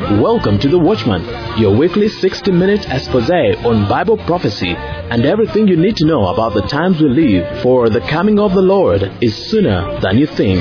Welcome to The Watchman, your weekly 60-minute expose on Bible prophecy and everything you need to know about the times we live, for the coming of the Lord is sooner than you think.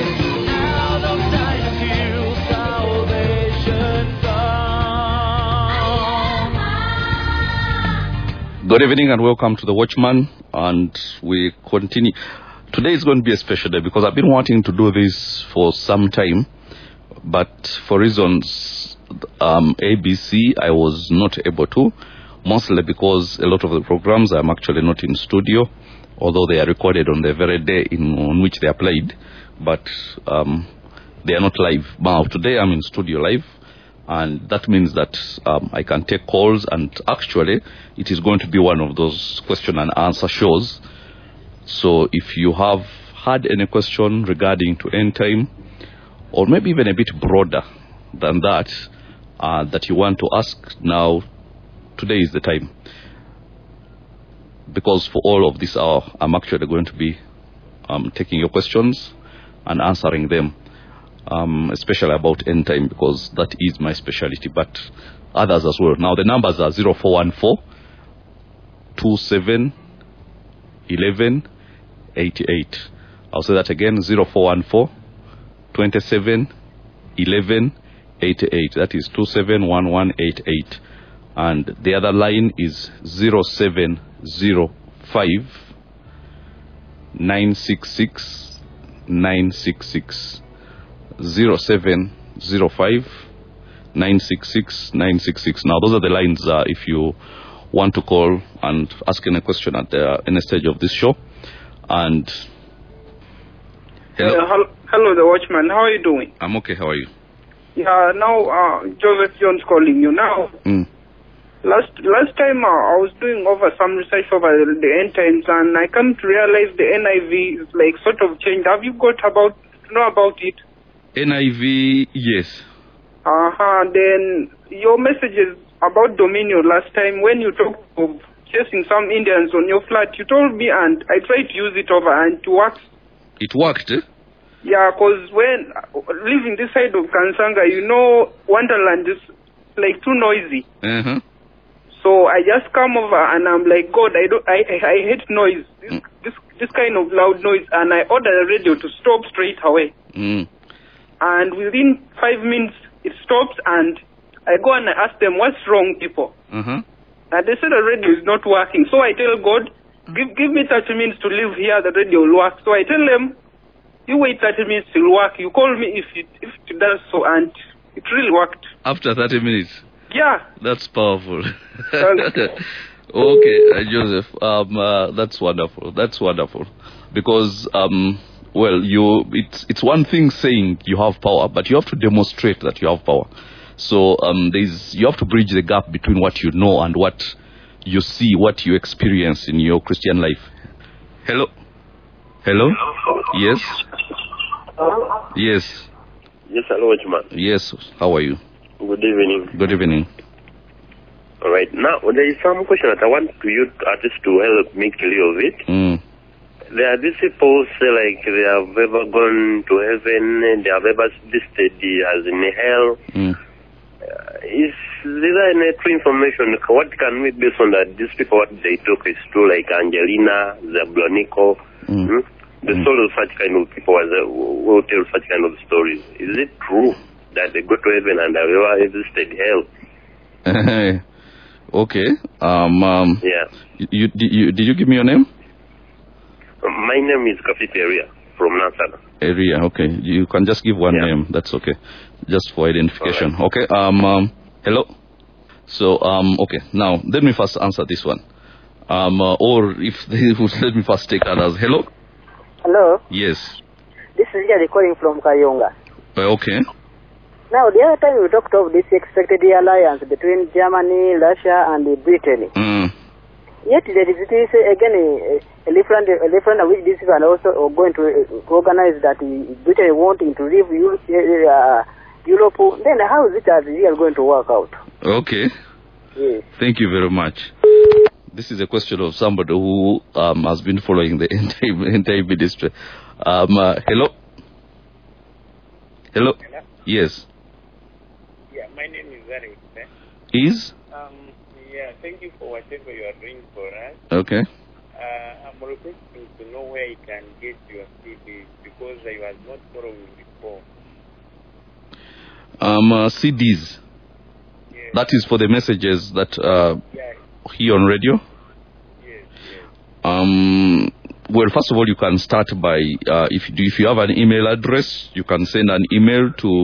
Good evening and welcome to The Watchman, and we continue. Today is going to be a special day because I've been wanting to do this for some time, but for reasons ABC, I was not able to, mostly because a lot of the programs I'm actually not in studio, although they are recorded on the very day on which they are played, but they are not live. Now, today I'm in studio live, and that means that I can take calls, and actually it is going to be one of those question and answer shows. So if you have had any question regarding to end time, or maybe even a bit broader than that, that you want to ask, now, today is the time. Because for all of this hour, I'm actually going to be taking your questions and answering them, especially about end time, because that is my specialty, but others as well. Now, the numbers are 0414 27 11 88. I'll say that again, 0414 27 11 88. That is 271188. And the other line is 0705 966 966. 0705 966 966. Now, those are the lines if you want to call and ask any question at any stage of this show. And hello. Hello, The Watchman. How are you doing? I'm okay. How are you? Yeah, now Joseph Jones calling you now. Last time I was doing over some research over the end times, and I come to realize the NIV is like sort of changed. Have you got to know about it? NIV, yes. Then your messages about Dominion last time, when you talked of chasing some Indians on your flat, you told me, and I tried to use it over, and it works. It worked, eh? Yeah, because when living this side of Kansanga, Wonderland is like too noisy. So I just come over and I'm like, God, I hate noise. This kind of loud noise, and I order the radio to stop straight away. And within 5 minutes, it stops, and I go and I ask them, what's wrong, people? And they say the radio is not working. So I tell God, give me 30 minutes to live here, the radio will work. So I tell them, you wait 30 minutes, it will work. You call me if it does so, and it really worked. After 30 minutes? Yeah. That's powerful. Okay, Joseph, that's wonderful. That's wonderful. Because, it's one thing saying you have power, but you have to demonstrate that you have power. So you have to bridge the gap between what you know and what you see, what you experience in your Christian life. Hello? Hello? Yes? Yes. Yes, hello, Watchman. Yes, how are you? Good evening. Good evening. All right, now there is some question that I want you at least to help me clear of it. There are these people say like they have ever gone to heaven and they have ever listed as in hell. Is there any true information? What can we base on that? These people, what they talk is true, like Angelina, Zablonico, the story of such kind of people will tell such kind of stories. Is it true that they go to heaven and have ever existed hell? Okay. Yeah. Did you give me your name? My name is Kafit Area from Nansana. Area, okay. You can just give one name. That's okay. Just for identification. Right. Okay. Hello. So, okay. Now, let me first answer this one. Or if they would let me first take others. Hello. Hello. Yes. This is Jerry calling from Kayonga. Okay. Now, the other time we talked of this expected alliance between Germany, Russia, and Britain. Yet there is again a referendum which these people are also going to organize, that Britain wanting to leave Europe. Then how is it as real going to work out? Okay. Yes. Thank you very much. This is a question of somebody who has been following the entire ministry. Hello? Hello? Yes. Yeah, my name name is Alex. Is? Yeah, thank you for whatever you are doing for us. Okay. I'm requesting to know where you can get your CDs because I was not following before. CDs. Yes. That is for the messages that here on radio? Yes. Well, first of all, you can start by, if you have an email address, you can send an email to,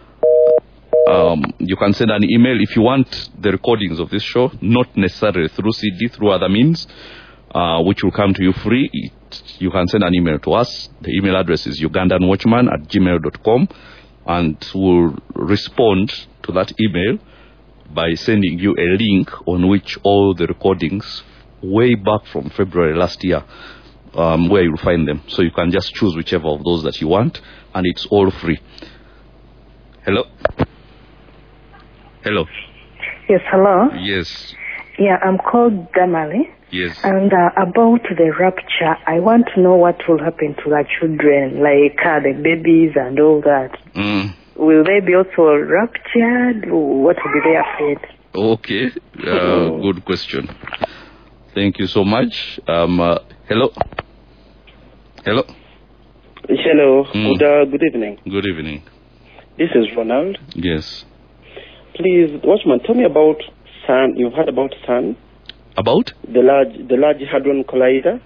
if you want the recordings of this show, not necessarily through CD, through other means, which will come to you free. You can send an email to us. The email address is ugandanwatchman@gmail.com, and we'll respond to that email by sending you a link on which all the recordings way back from February last year, where you'll find them. So you can just choose whichever of those that you want, and it's all free. Hello? Hello? Yes, hello? Yes. Yeah, I'm called Damali. Yes. And about the rapture, I want to know what will happen to the children, like the babies and all that. Will they be also raptured? What will be their fate? Okay. Good question. Thank you so much. Hello? Hello? Hello. Good evening. Good evening. This is Ronald. Yes. Please, Watchman, tell me about CERN. You've heard about CERN? About? The Large Hadron Collider.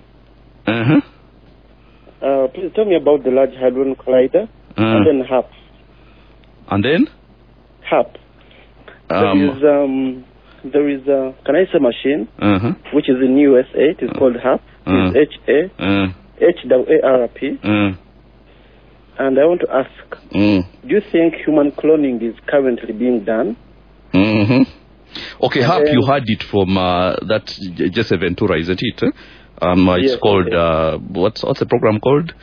Please tell me about the Large Hadron Collider. And then HAP. And then? HAP. There is a, can I say machine, which is in USA. It is called HAP. It's HARP. And I want to ask, do you think human cloning is currently being done? Okay, HAP, you heard it from that Jesse Ventura, isn't it? It's yes, called, what's the program called?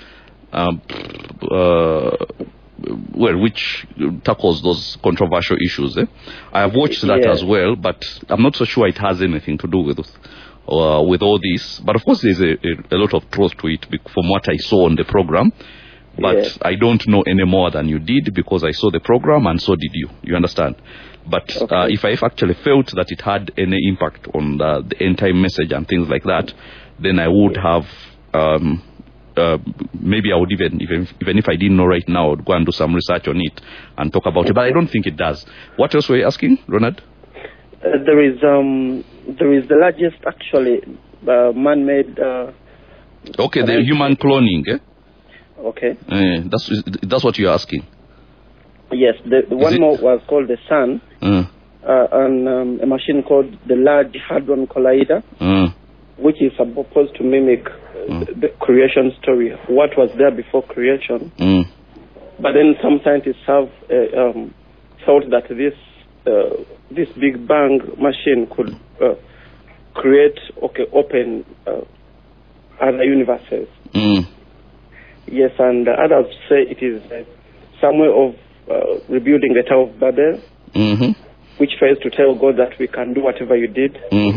Which tackles those controversial issues. I have watched that as well, but I'm not so sure it has anything to do with all this. But of course, there's a lot of truth to it from what I saw on the program. But I don't know any more than you did because I saw the program and so did you. You understand? But if I actually felt that it had any impact on the end-time message and things like that, then I would have... maybe I would even if I didn't know right now, I would go and do some research on it and talk about it. But I don't think it does. What else were you asking, Ronald? There is the largest actually man-made. Okay, the human cloning. Okay. That's what you're asking. Yes, the one more was called the CERN, and a machine called the Large Hadron Collider, which is supposed to mimic the creation story, what was there before creation. But then some scientists have thought that this Big Bang machine could create, open other universes. Yes, and others say it is some way of rebuilding the Tower of Babel, which fails to tell God that we can do whatever you did.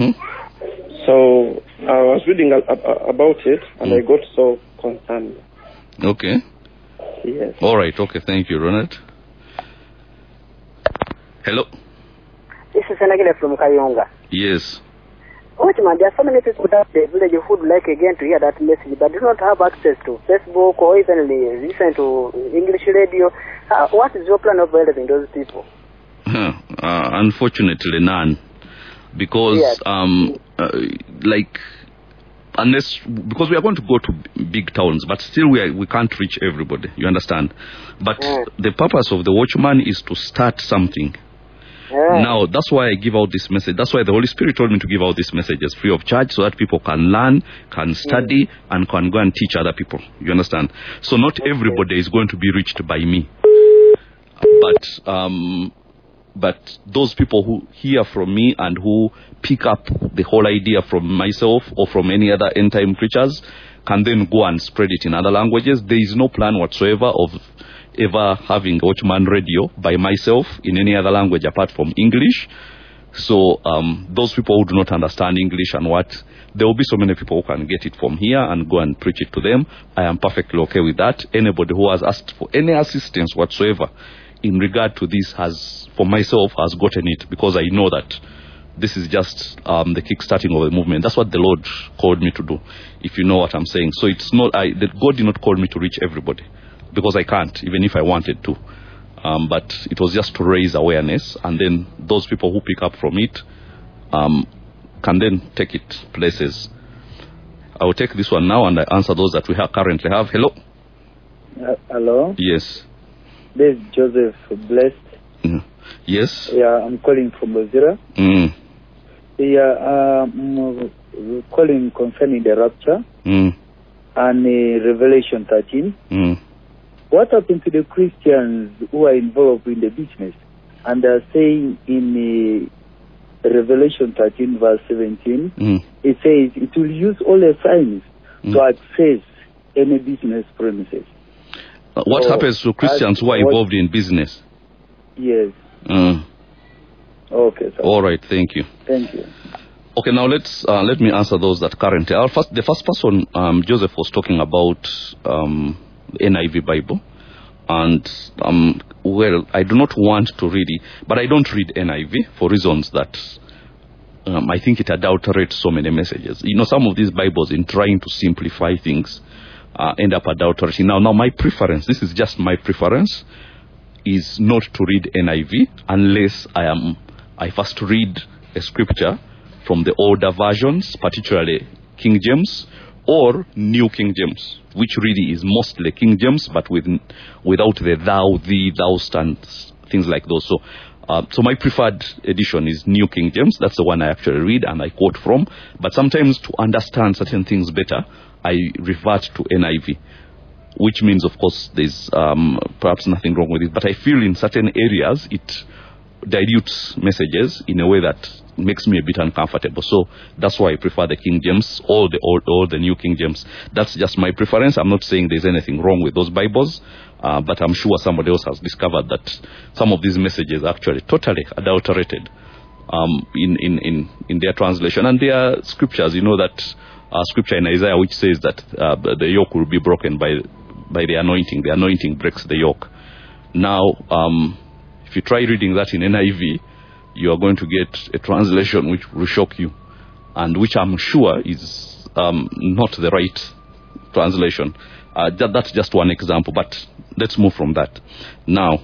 So I was reading about it, and I got so concerned. Okay. Yes. All right. Okay. Thank you, Ronald. Hello. This is Senagile from Kayonga. Yes. Watchman, there are so many people that the village who would like again to hear that message, but do not have access to Facebook or even listen to English radio. What is your plan of helping those people? Unfortunately, none. Because, because we are going to go to big towns, but still we can't reach everybody. You understand? But the purpose of the Watchman is to start something. Now, that's why I give out this message. That's why the Holy Spirit told me to give out this messages free of charge so that people can learn, can study, and can go and teach other people. You understand? So not everybody is going to be reached by me. But those people who hear from me and who pick up the whole idea from myself or from any other end-time preachers can then go and spread it in other languages. There is no plan whatsoever of ever having a Watchman radio by myself in any other language apart from English. So those people who do not understand English and there will be so many people who can get it from here and go and preach it to them. I am perfectly okay with that. Anybody who has asked for any assistance whatsoever in regard to this for myself, has gotten it, because I know that this is just the kickstarting of the movement. That's what the Lord called me to do, if you know what I'm saying. So it's not, God did not call me to reach everybody, because I can't, even if I wanted to. But it was just to raise awareness, and then those people who pick up from it can then take it places. I will take this one now, and I answer those that we currently have. Hello? Hello? Yes. This is Joseph Blessed. Yes? Yeah, I'm calling from Bozira. Yeah, I'm calling concerning the rapture and Revelation 13. What happened to the Christians who are involved in the business? And they're saying in Revelation 13 verse 17, it says it will use all the signs to access any business premises. What happens to Christians who are involved in business? Yes. Okay, sir. All right, thank you. Thank you. Okay, now let me answer those that currently. The first person, Joseph, was talking about NIV Bible, and well, I do not want to read it, but I don't read NIV for reasons that I think it adulterates so many messages. You know, some of these Bibles, in trying to simplify things, end up adulterating. Now my preference, this is just my preference, is not to read NIV unless I first read a scripture from the older versions, particularly King James or New King James, which really is mostly King James, but without the thou, thee, thou stands, things like those. So my preferred edition is New King James. That's the one I actually read and I quote from. But sometimes, to understand certain things better, I revert to NIV, which means, of course, there's perhaps nothing wrong with it. But I feel in certain areas it dilutes messages in a way that makes me a bit uncomfortable. So that's why I prefer the King James or the New King James. That's just my preference. I'm not saying there's anything wrong with those Bibles, but I'm sure somebody else has discovered that some of these messages are actually totally adulterated in their translation. And there are scriptures, you know, that scripture in Isaiah which says that the yoke will be broken by the anointing. The anointing breaks the yoke. Now, if you try reading that in NIV, you are going to get a translation which will shock you, and which I'm sure is not the right translation. That's just one example, but let's move from that. Now,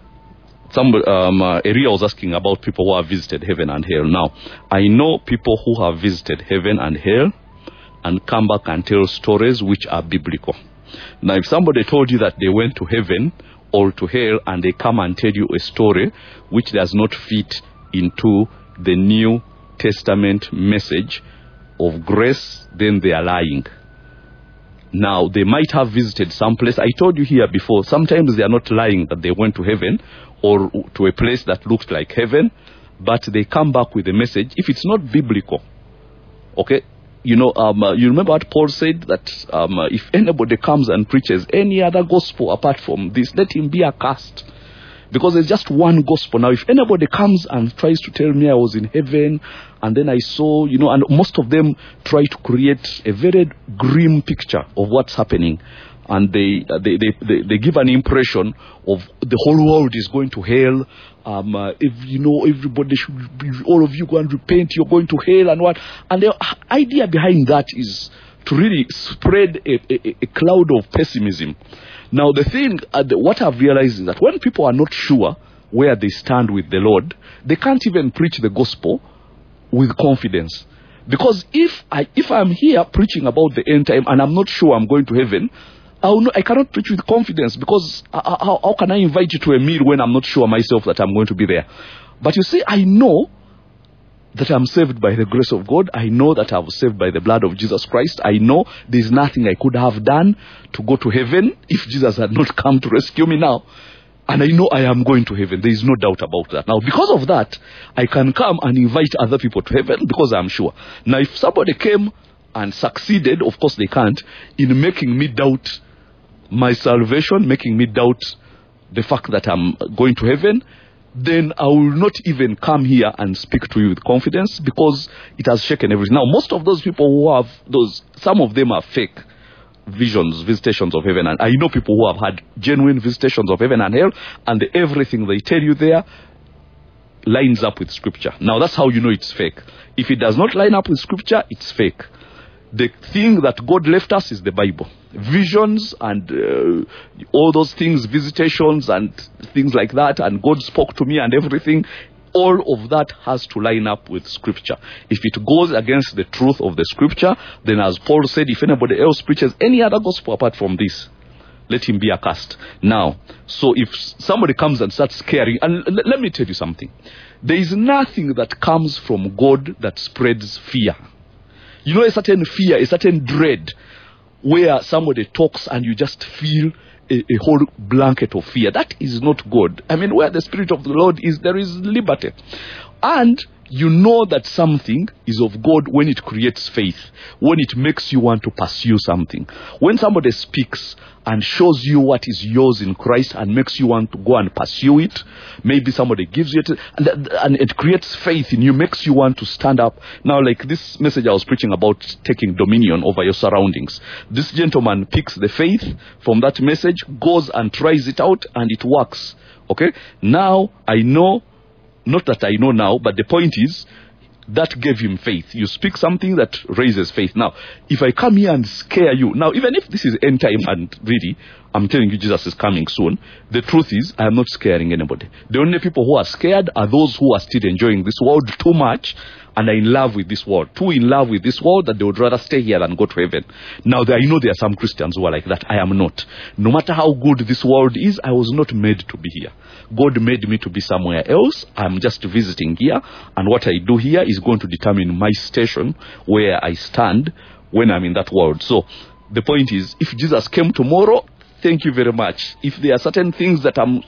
Eria was asking about people who have visited heaven and hell. Now, I know people who have visited heaven and hell and come back and tell stories which are biblical. Now, if somebody told you that they went to heaven or to hell and they come and tell you a story which does not fit into the New Testament message of grace, then they are lying. Now, they might have visited some place. I told you here before, sometimes they are not lying that they went to heaven or to a place that looked like heaven, but they come back with a message. If it's not biblical, okay, you know, you remember what Paul said, that if anybody comes and preaches any other gospel apart from this, let him be accursed. Because there's just one gospel. Now, if anybody comes and tries to tell me I was in heaven and then I saw, you know, and most of them try to create a very grim picture of what's happening, and they give an impression of the whole world is going to hell. If you know, everybody should be, all of you go and repent, you're going to hell and what. And the idea behind that is to really spread a cloud of pessimism. Now, the thing, what I've realized is that when people are not sure where they stand with the Lord, they can't even preach the gospel with confidence. Because if I'm here preaching about the end time and I'm not sure I'm going to heaven, I cannot preach with confidence, because how can I invite you to a meal when I'm not sure myself that I'm going to be there? But you see, I know that I'm saved by the grace of God. I know that I was saved by the blood of Jesus Christ. I know there's nothing I could have done to go to heaven if Jesus had not come to rescue me now. And I know I am going to heaven. There is no doubt about that. Now, because of that, I can come and invite other people to heaven because I'm sure. Now, if somebody came and succeeded, of course they can't, in making me doubt my salvation, making me doubt the fact that I'm going to heaven, then I will not even come here and speak to you with confidence, because it has shaken everything. Now, most of those people who have those, some of them are fake. visions, visitations of heaven, and I know people who have had genuine visitations of heaven and hell, and everything they tell you there lines up with scripture. Now that's how you know it's fake. If it does not line up with scripture, it's fake. The thing that God left us is the Bible. Visions and all those things, visitations and things like that, and God spoke to me and everything, all of that has to line up with scripture. If it goes against the truth of the scripture, then as Paul said, if anybody else preaches any other gospel apart from this, let him be accursed. Now, so if somebody comes and starts scaring, and let me tell you something. There is nothing that comes from God that spreads fear. You know, a certain fear, a certain dread, where somebody talks and you just feel a whole blanket of fear. That is not God. I mean, where the Spirit of the Lord is, there is liberty. And you know that something is of God when it creates faith, when it makes you want to pursue something. When somebody speaks and shows you what is yours in Christ and makes you want to go and pursue it, maybe somebody gives you it, and it creates faith in you, makes you want to stand up. Now, like this message I was preaching about taking dominion over your surroundings. This gentleman picks the faith from that message, goes and tries it out, and it works. Okay? Now, I know, not that I know now, but the point is, that gave him faith. You speak something that raises faith. Now, if I come here and scare you, now even if this is end time and really, I'm telling you Jesus is coming soon, the truth is, I am not scaring anybody. The only people who are scared are those who are still enjoying this world too much and are in love with this world. Too in love with this world that they would rather stay here than go to heaven. Now, I know there are some Christians who are like that. I am not. No matter how good this world is, I was not made to be here. God made me to be somewhere else. I'm just visiting here, and what I do here is going to determine my station, where I stand when I'm in that world. So the point is, if Jesus came tomorrow, thank you very much. If there are certain things that I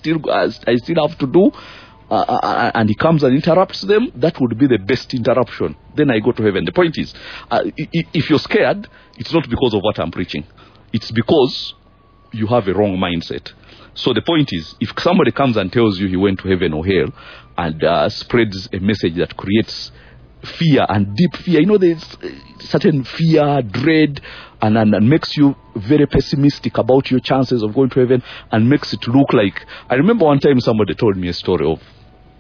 still have to do, and he comes and interrupts them, that would be the best interruption. Then I go to heaven. The point is, if you're scared, it's not because of what I'm preaching. It's because you have a wrong mindset. So the point is, if somebody comes and tells you he went to heaven or hell and spreads a message that creates fear and deep fear, you know, there's certain fear, dread, and makes you very pessimistic about your chances of going to heaven, and makes it look like... I remember one time somebody told me a story of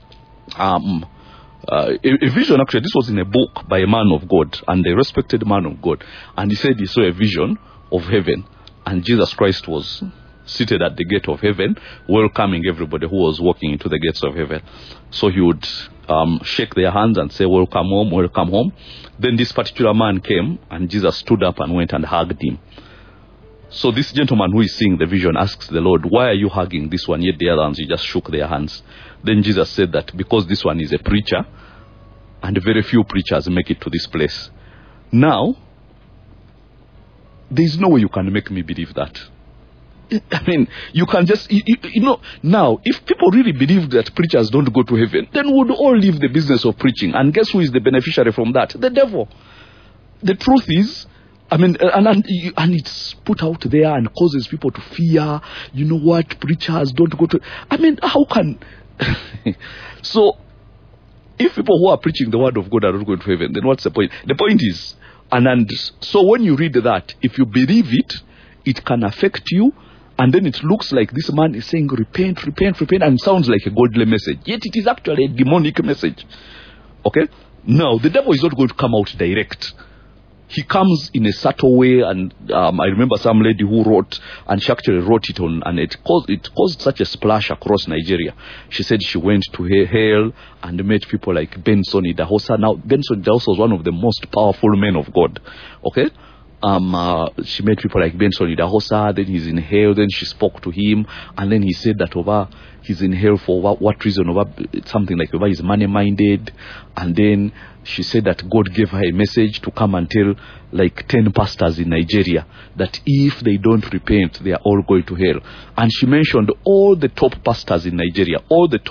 a vision. Actually, this was in a book by a man of God, and a respected man of God, and he said he saw a vision of heaven, and Jesus Christ was seated at the gate of heaven, welcoming everybody who was walking into the gates of heaven. So he would shake their hands and say, welcome home, welcome home. Then this particular man came, and Jesus stood up and went and hugged him. So this gentleman who is seeing the vision asks the Lord, why are you hugging this one, yet the other ones you just shook their hands? Then Jesus said that because this one is a preacher, and very few preachers make it to this place. Now, there is no way you can make me believe that. I mean, you can just, you know, now, if people really believed that preachers don't go to heaven, then would all leave the business of preaching. And guess who is the beneficiary from that? The devil. The truth is, I mean, and it's put out there and causes people to fear, you know what, preachers don't go to, I mean, how can, so, if people who are preaching the word of God are not going to heaven, then what's the point? The point is, and so when you read that, if you believe it, it can affect you. And then it looks like this man is saying, repent, repent, repent, and sounds like a godly message. Yet it is actually a demonic message. Okay? Now, the devil is not going to come out direct. He comes in a subtle way, and I remember some lady who wrote, and she actually wrote it on, and it caused such a splash across Nigeria. She said she went to hell and met people like Benson Idahosa. Now, Benson Idahosa was one of the most powerful men of God. Okay? She met people like Benson Idahosa, then he's in hell, then she spoke to him, and then he said that he's in hell for what reason, something like he's money-minded, and then she said that God gave her a message to come and tell like 10 pastors in Nigeria that if they don't repent, they are all going to hell. And she mentioned all the top pastors in Nigeria,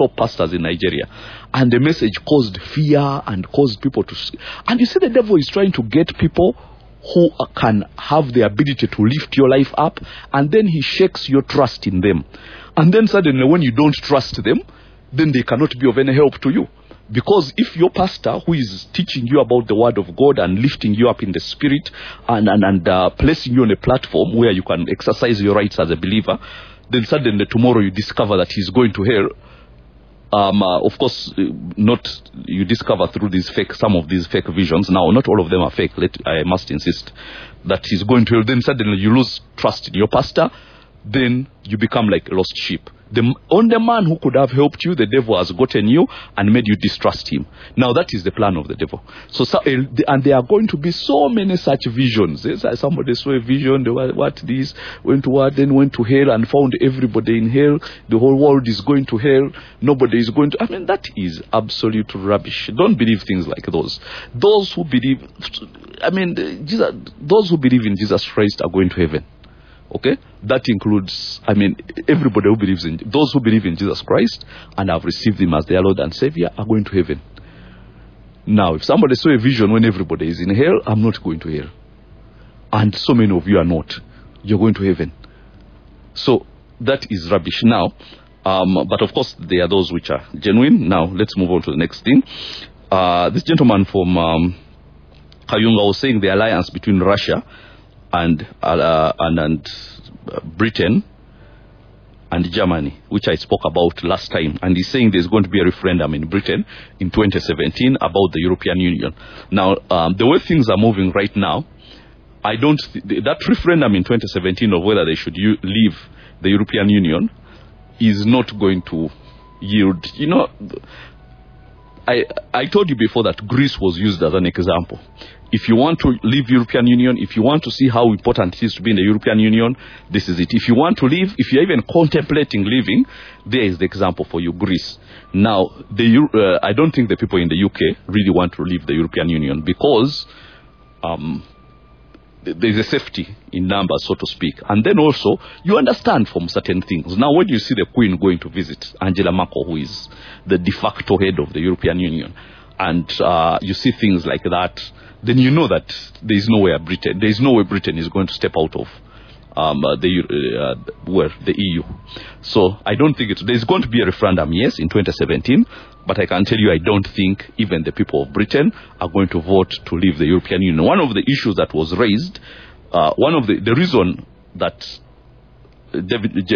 and the message caused fear and caused people to... And you see, the devil is trying to get people who can have the ability to lift your life up, and then he shakes your trust in them. And then suddenly when you don't trust them, then they cannot be of any help to you. Because if your pastor, who is teaching you about the word of God and lifting you up in the spirit and placing you on a platform where you can exercise your rights as a believer, then suddenly tomorrow you discover that he's going to hell. Of course, not you discover through some of these fake visions. Now, not all of them are fake. I must insist that he's going to hell. Then suddenly you lose trust in your pastor. Then you become like a lost sheep. The only man who could have helped you, the devil has gotten you and made you distrust him. Now that is the plan of the devil. And there are going to be so many such visions. Somebody saw a vision, they were went to what, then went to hell and found everybody in hell. The whole world is going to hell. Nobody is going to. That is absolute rubbish. Don't believe things like those. Those who believe in Jesus Christ are going to heaven. Okay, that includes, everybody who believes in, those who believe in Jesus Christ and have received him as their Lord and Savior are going to heaven. Now, if somebody saw a vision when everybody is in hell, I'm not going to hell. And so many of you are not. You're going to heaven. So, that is rubbish now. But of course, there are those which are genuine. Now, let's move on to the next thing. This gentleman from Kayunga was saying the alliance between Russia and Britain and Germany, which I spoke about last time, and he's saying there's going to be a referendum in Britain in 2017 about the European Union. Now, the way things are moving right now, that referendum in 2017 of whether they should leave the European Union is not going to yield. I told you before that Greece was used as an example. If you want to leave European Union, if you want to see how important it is to be in the European Union, this is it. If you want to leave, if you're even contemplating leaving, there is the example for you, Greece. Now, I don't think the people in the UK really want to leave the European Union because there's a safety in numbers, so to speak. And then also, you understand from certain things. Now, when you see the Queen going to visit Angela Merkel, who is the de facto head of the European Union, and you see things like that, then you know that there is no way Britain is going to step out of the EU. So I don't think there's going to be a referendum, yes, in 2017, but I can tell you I don't think even the people of Britain are going to vote to leave the European Union. One of the issues that was raised, the reason that David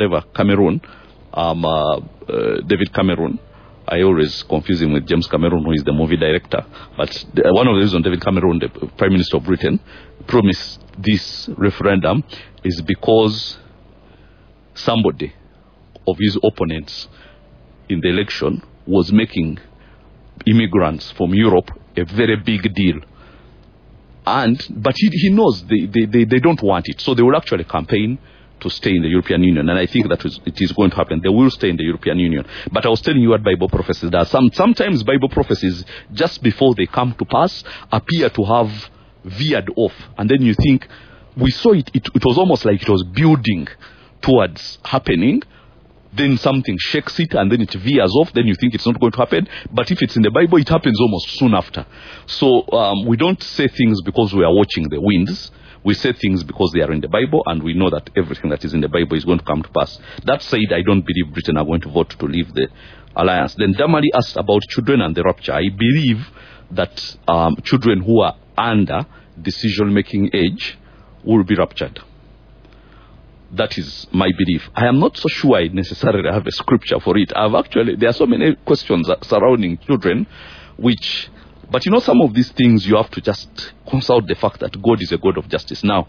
Cameron, I always confuse him with James Cameron, who is the movie director. But one of the reasons David Cameron, the Prime Minister of Britain, promised this referendum is because somebody of his opponents in the election was making immigrants from Europe a very big deal. But he knows they don't want it. So they will actually campaign to stay in the European Union, and I think that it is going to happen. They will stay in the European Union. But I was telling you what Bible prophecies does. Sometimes Bible prophecies, just before they come to pass, appear to have veered off, and then you think, we saw it was almost like it was building towards happening, then something shakes it, and then it veers off, then you think it's not going to happen. But if it's in the Bible, it happens almost soon after. So we don't say things because we are watching the winds. We say things because they are in the Bible, and we know that everything that is in the Bible is going to come to pass. That said, I don't believe Britain are going to vote to leave the alliance. Then Damali asked about children and the rapture. I believe that children who are under decision-making age will be raptured. That is my belief. I am not so sure I necessarily have a scripture for it. There are so many questions surrounding children, but some of these things you have to just consult the fact that God is a God of justice. Now,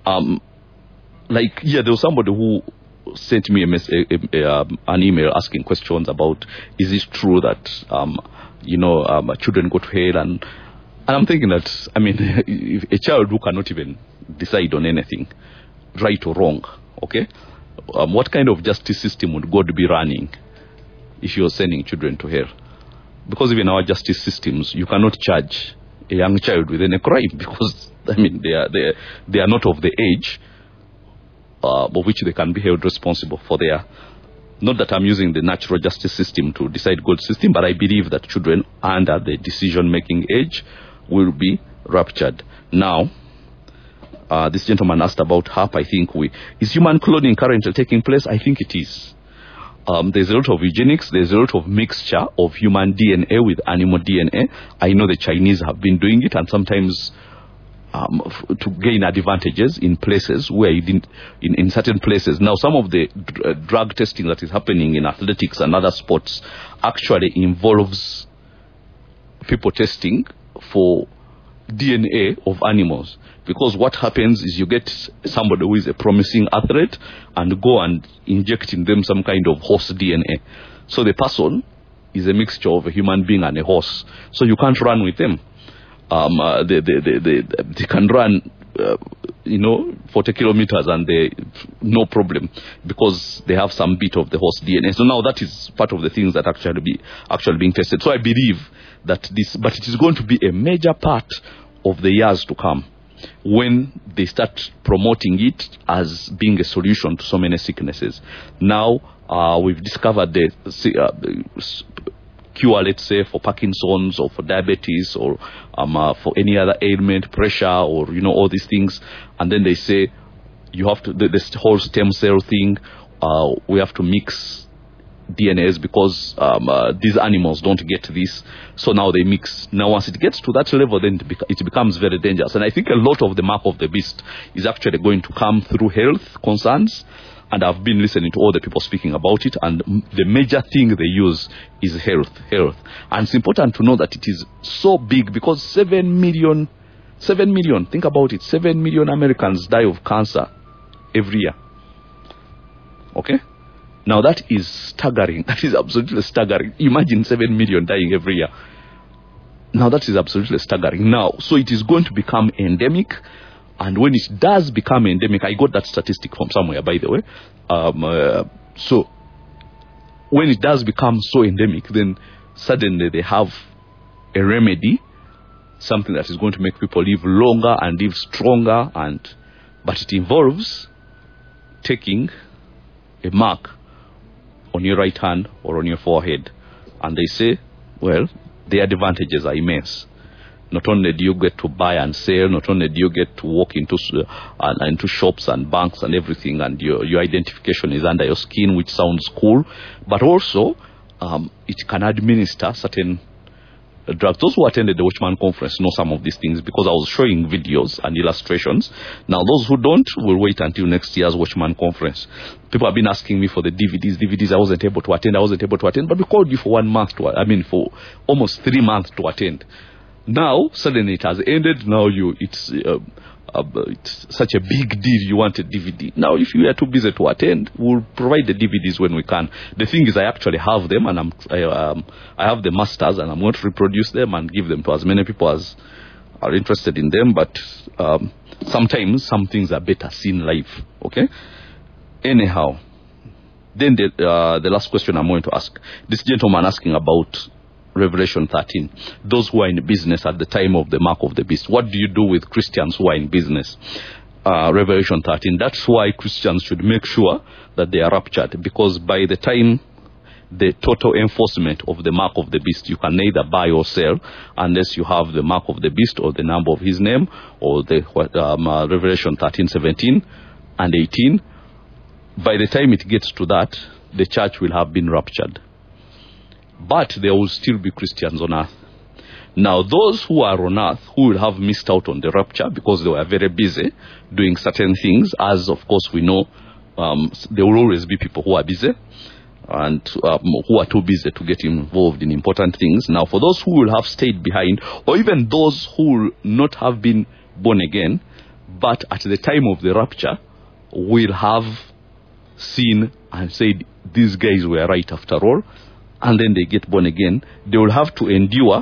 there was somebody who sent me an email asking questions about, is it true that, children go to hell? And I'm thinking that, if a child who cannot even decide on anything, right or wrong, okay, what kind of justice system would God be running if you're sending children to hell? Because even our justice systems, you cannot charge a young child with any crime because, they are not of the age of which they can be held responsible for their. Not that I'm using the natural justice system to decide God's system, but I believe that children under the decision-making age will be raptured. Now, this gentleman asked about HAP. I think is human cloning currently taking place? I think it is. there's a lot of eugenics, there's a lot of mixture of human DNA with animal DNA. I know the Chinese have been doing it, and sometimes to gain advantages in places where you didn't, in certain places. Now, some of the drug testing that is happening in athletics and other sports actually involves people testing for DNA of animals, because what happens is you get somebody who is a promising athlete and go and inject in them some kind of horse DNA. So the person is a mixture of a human being and a horse, so you can't run with them. They can run 40 kilometers and they no problem, because they have some bit of the horse DNA. So now that is part of the things that actually being tested. So I believe that but it is going to be a major part of the years to come when they start promoting it as being a solution to so many sicknesses. Now we've discovered the cure, let's say, for Parkinson's or for diabetes or for any other ailment, pressure, or all these things, and then they say you have to this whole stem cell thing. We have to mix DNAs because these animals don't get this, so now they mix. Now once it gets to that level, then it becomes very dangerous, and I think a lot of the mark of the beast is actually going to come through health concerns. And I've been listening to all the people speaking about it, and the major thing they use is health. And it's important to know that it is so big, because 7 million, think about it, 7 million Americans die of cancer every year. Okay? Now that is staggering. That is absolutely staggering. Imagine 7 million dying every year. Now that is absolutely staggering. Now, so it is going to become endemic. And when it does become endemic, I got that statistic from somewhere, by the way. So when it does become so endemic, then suddenly they have a remedy, something that is going to make people live longer and live stronger. But it involves taking a mark on your right hand or on your forehead. And they say, well, the advantages are immense. Not only do you get to buy and sell, not only do you get to walk into shops and banks and everything, and your identification is under your skin, which sounds cool, but also it can administer certain drugs. Those who attended the Watchman conference know some of these things, because I was showing videos and illustrations. Now those who don't will wait until next year's Watchman conference. People have been asking me for the DVDs. I wasn't able to attend, but we called you for 1 month for almost 3 months to attend. Now, suddenly it has ended. Now it's such a big deal. You want a DVD. Now, if you are too busy to attend, we'll provide the DVDs when we can. The thing is, I actually have them, and I have the masters, and I'm going to reproduce them and give them to as many people as are interested in them. But sometimes some things are better seen live. Okay. Anyhow, then the last question I'm going to ask. This gentleman asking about Revelation 13. Those who are in business at the time of the mark of the beast. What do you do with Christians who are in business? Revelation 13. That's why Christians should make sure that they are raptured, because by the time the total enforcement of the mark of the beast, you can neither buy or sell unless you have the mark of the beast or the number of his name, or the Revelation 13, 17 and 18. By the time it gets to that, the church will have been raptured. But there will still be Christians on earth. Now, those who are on earth, who will have missed out on the rapture because they were very busy doing certain things, as of course we know, there will always be people who are busy and who are too busy to get involved in important things. Now, for those who will have stayed behind, or even those who will not have been born again, but at the time of the rapture will have seen and said, these guys were right after all, and then they get born again, they will have to endure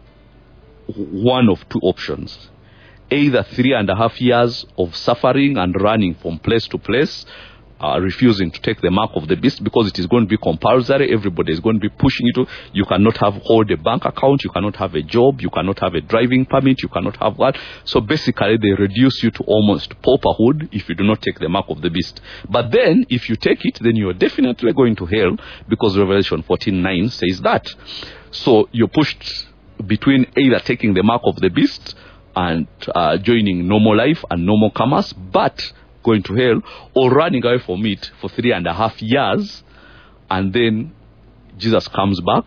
one of two options. Either 3.5 years of suffering and running from place to place, refusing to take the mark of the beast, because it is going to be compulsory. Everybody is going to be pushing you to. You cannot hold a bank account, you cannot have a job, you cannot have a driving permit, you cannot have that. So basically they reduce you to almost pauperhood if you do not take the mark of the beast. But then if you take it, then you are definitely going to hell, because Revelation 14:9 says that. So you're pushed between either taking the mark of the beast and joining normal life and normal commerce, but going to hell, or running away from it for 3.5 years and then Jesus comes back,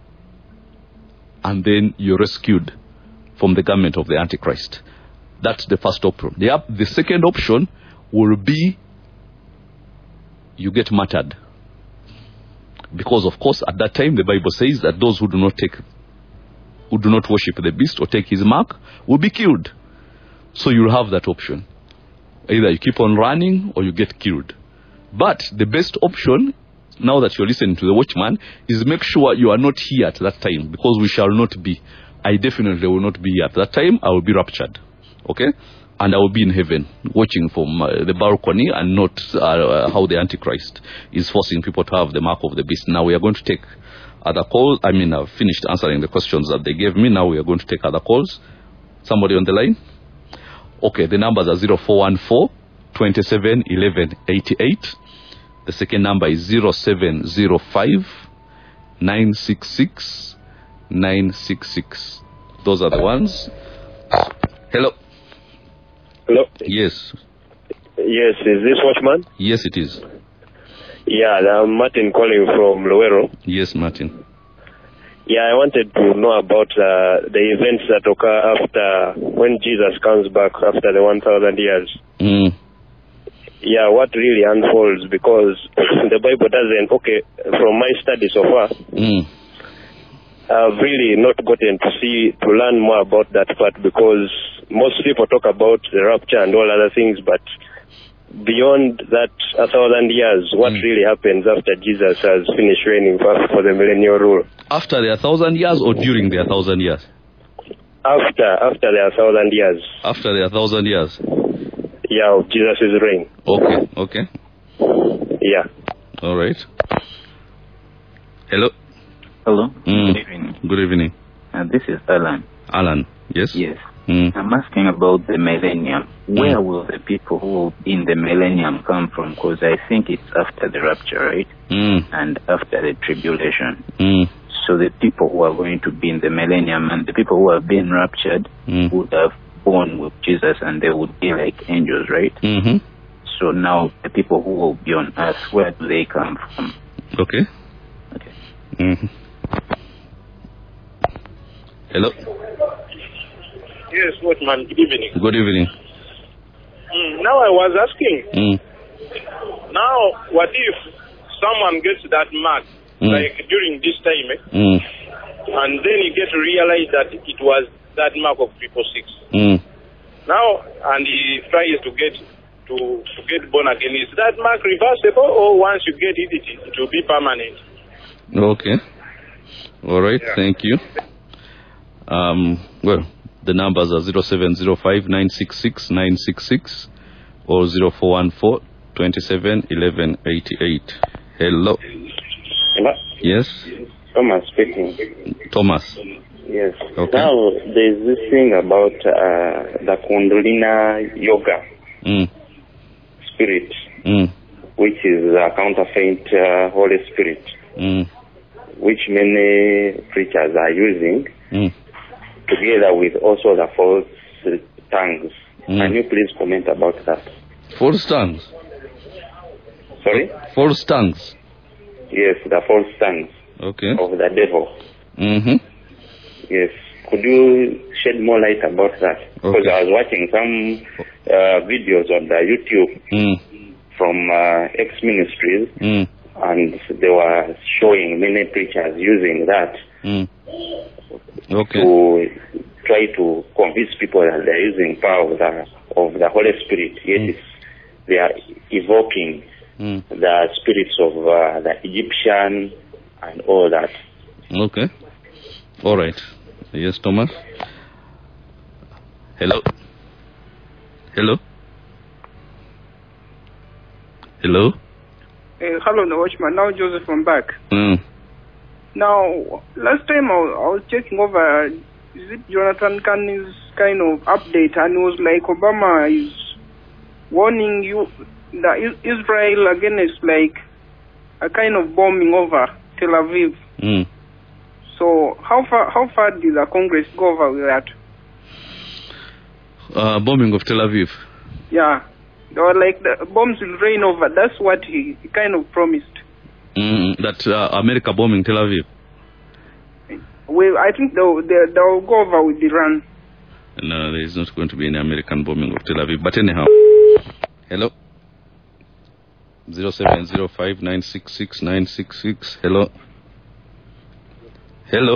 and then you're rescued from the garment of the Antichrist. That's the first option. The second option will be you get martyred. Because, of course, at that time, the Bible says that those who do not worship the beast or take his mark will be killed. So you'll have that option. Either you keep on running or you get killed. But the best option, now that you're listening to the Watchman, is make sure you are not here at that time, because we shall not be. I definitely will not be here at that time. I will be raptured. Okay? And I will be in heaven, watching from the balcony, and not how the Antichrist is forcing people to have the mark of the beast. Now we are going to take other calls. I mean, I've finished answering the questions that they gave me. Now we are going to take other calls. Somebody on the line? Okay, the numbers are 0414 27 11 88. The second number is 0705 966 966. Those are the ones. Hello. Hello. Yes. Yes, is this Watchman? Yes, it is. Yeah, I'm Martin calling from Luero. Yes, Martin. Yeah, I wanted to know about the events that occur after, when Jesus comes back after the 1,000 years. Yeah, what really unfolds, because the Bible doesn't, from my study so far, I've really not gotten to learn more about that part, because most people talk about the rapture and all other things, but beyond that 1,000 years, what really happens after Jesus has finished reigning for the millennial rule? After the 1,000 years or during the 1,000 years? After the 1,000 years. After the 1,000 years? Yeah, of Jesus' reign. Okay. Yeah. All right. Hello. Hello. Good evening. Good evening. This is Alan. Alan, yes? Yes. I'm asking about the millennium. Where will the people who will be in the millennium come from? Because I think it's after the rapture, right? And after the tribulation. So the people who are going to be in the millennium and the people who have been raptured would have born with Jesus, and they would be like angels, right? So now the people who will be on earth, where do they come from? Okay. Hello. Yes, Watchman, good evening. Good evening. Now I was asking, now what if someone gets that mark, like during this time, and then you get to realize that it was that mark of 666. Now, and he tries to get born again. Is that mark reversible, or once you get it will be permanent? Okay. All right. Yeah. Thank you. Well, the numbers are 0705 966 966 or 0414 27 11 88. Hello. Hello. Yes. Thomas speaking. Thomas. Yes. Okay. Now there's this thing about the Kundalini yoga spirit, which is a counterfeit Holy Spirit, which many preachers are using, together with also the false tongues. Can you please comment about that? False tongues? Sorry? False tongues? Yes, the false tongues of the devil. Yes. Could you shed more light about that? Because I was watching some videos on the YouTube from ex-ministries, and they were showing many preachers using that to try to convince people that they're using power of the Holy Spirit. Yet they are evoking the spirits of the Egyptian and all that. Okay. All right. Yes, Thomas. Hello. Hello. Hello. Hello, the Watchman. Now Joseph, I'm back. Now, last time I was checking over, is it Jonathan Carney's kind of update, and it was like Obama is warning you that Israel against like a kind of bombing over Tel Aviv. So how far did the Congress go over with that? Bombing of Tel Aviv. Yeah, they were like the bombs will rain over. That's what he kind of promised. Is That America bombing Tel Aviv? Well, I think they'll go over with Iran. No, there is not going to be any American bombing of Tel Aviv. But anyhow, hello? 0705966966. Hello? Hello?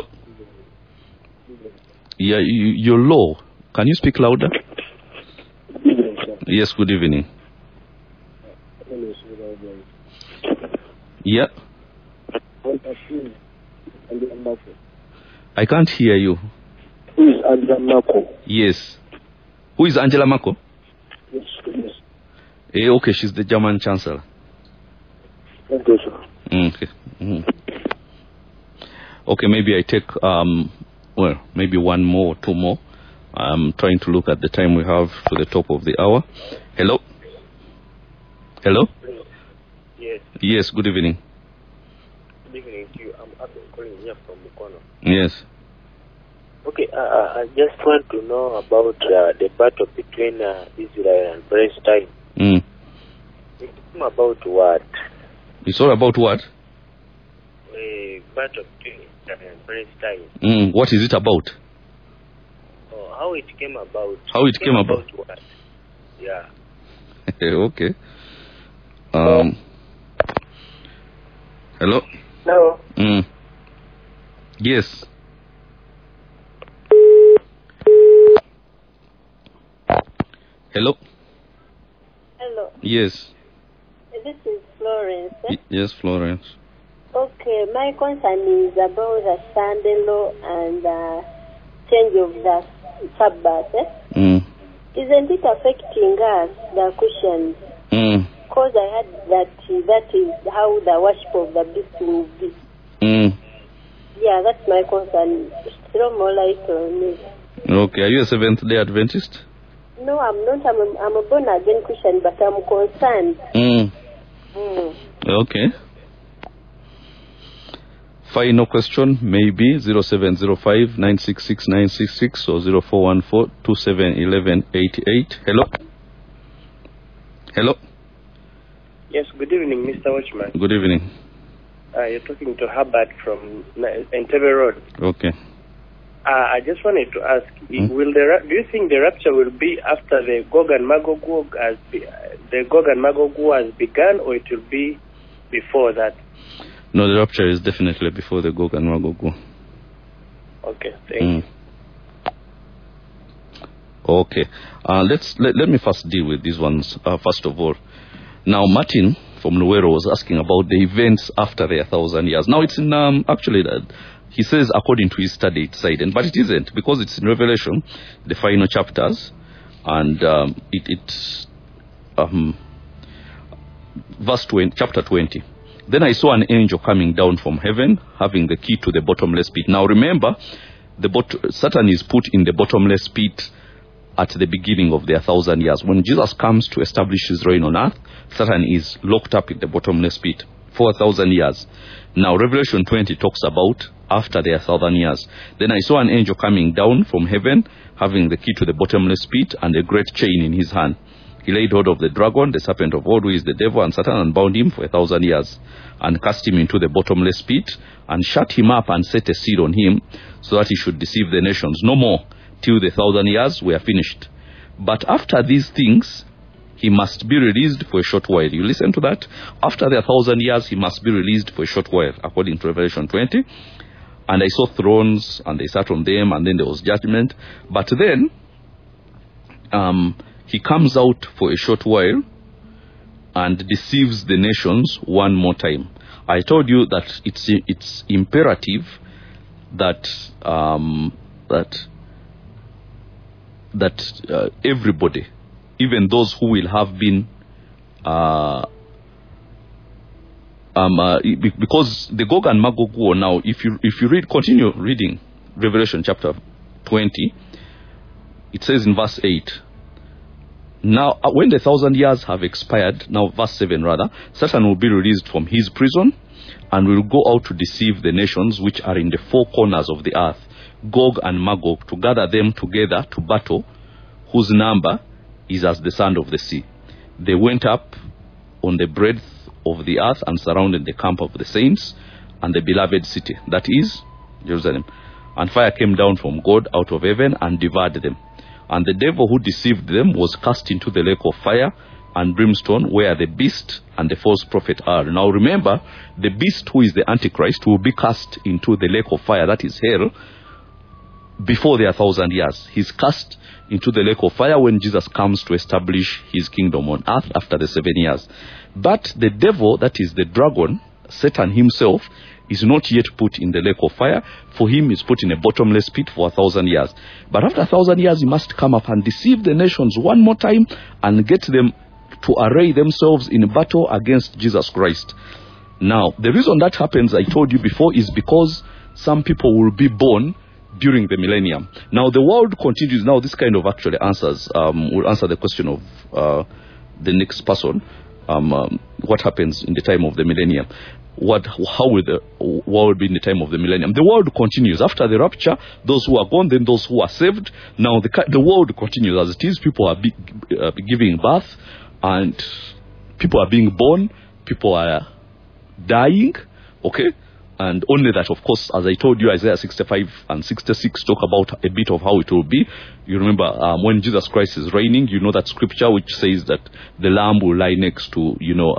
Yeah, you're low. Can you speak louder? Yes, good evening. Yeah. I can't hear you. Who is Angela Merkel? Yes. Who is Angela Merkel? Yes. Okay, she's the German Chancellor. Thank you, sir. Okay. Okay, maybe I take, maybe one more or two more. I'm trying to look at the time we have to the top of the hour. Hello? Hello? Yes. Yes, good evening. Good evening to you. I'm calling here from Mukono. Yes. Okay, I just want to know about the battle between Israel and Palestine. It's about what? It's all about what? Battle between Israel and Palestine. What is it about? How it came about. How it came about? What? Yeah. Okay. Hello? Hello. Yes. Hello? Hello. Yes. This is Florence. Yes, Florence. Okay, my concern is about the Sunday law and change of the Sabbath. Isn't it affecting us, the Christians? Because I heard that is how the worship of the beast will be. Yeah, that's my concern. Throw more light on it. Okay, are you a Seventh-day Adventist? No, I'm not. I'm a born-again Christian, but I'm concerned. Okay. Final question, maybe 0705-966-966 or 0414-271188. Hello? Hello? Yes, good evening, Mr. Watchman. Good evening. You're talking to Herbert from Entebbe Road. Okay. I just wanted to ask, do you think the rapture will be after the Gog and Magog war has begun, or it will be before that? No, the rapture is definitely before the Gog and Magog war. Okay, thank you. Okay. Let me first deal with these ones, first of all. Now, Martin from Luero was asking about the events after the 1,000 years. Now, it's in, actually, he says according to his study, it's silent, but it isn't, because it's in Revelation, the final chapters, and it's verse 20, chapter 20. Then I saw an angel coming down from heaven, having the key to the bottomless pit. Now remember, Satan is put in the bottomless pit at the beginning of their 1,000 years. When Jesus comes to establish his reign on earth, Satan is locked up in the bottomless pit for 1,000 years. Now Revelation 20 talks about after their 1,000 years. Then I saw an angel coming down from heaven, having the key to the bottomless pit and a great chain in his hand. He laid hold of the dragon, the serpent of old, who is the devil and Satan, and bound him for 1,000 years, and cast him into the bottomless pit, and shut him up and set a seal on him, so that he should deceive the nations no more, till the 1,000 years were finished. But after these things, he must be released for a short while. You listen to that? After the 1,000 years, he must be released for a short while, according to Revelation 20. And I saw thrones, and they sat on them, and then there was judgment. But then, he comes out for a short while and deceives the nations one more time. I told you that it's imperative that everybody, even those who will have been because the Gog and Magog war now, if you continue reading Revelation chapter 20, it says in verse 8, now when the 1,000 years have expired, now verse 7 rather, Satan will be released from his prison and will go out to deceive the nations which are in the four corners of the earth, Gog and Magog, to gather them together to battle, whose number is as the sand of the sea. They went up on the breadth of the earth and surrounded the camp of the saints and the beloved city, that is Jerusalem. And fire came down from God out of heaven and devoured them. And the devil who deceived them was cast into the lake of fire and brimstone, where the beast and the false prophet are. Now remember, the beast, who is the Antichrist, will be cast into the lake of fire, that is hell, before their 1,000 years. He's cast into the lake of fire when Jesus comes to establish his kingdom on earth after the 7 years. But the devil, that is the dragon, Satan himself, is not yet put in the lake of fire. For him, is put in a bottomless pit for 1,000 years. But after 1,000 years, he must come up and deceive the nations one more time and get them to array themselves in battle against Jesus Christ. Now, the reason that happens, I told you before, is because some people will be born during the millennium. Now, the world continues. Now, this kind of actually answers, will answer the question of the next person. What happens in the time of the millennium? How will the world be in the time of the millennium? The world continues. After the rapture, those who are gone, then those who are saved. Now, the world continues as it is. People are giving birth, and people are being born. People are dying. Okay? And only that, of course, as I told you, Isaiah 65 and 66 talk about a bit of how it will be. You remember when Jesus Christ is reigning, you know that scripture which says that the lamb will lie next to,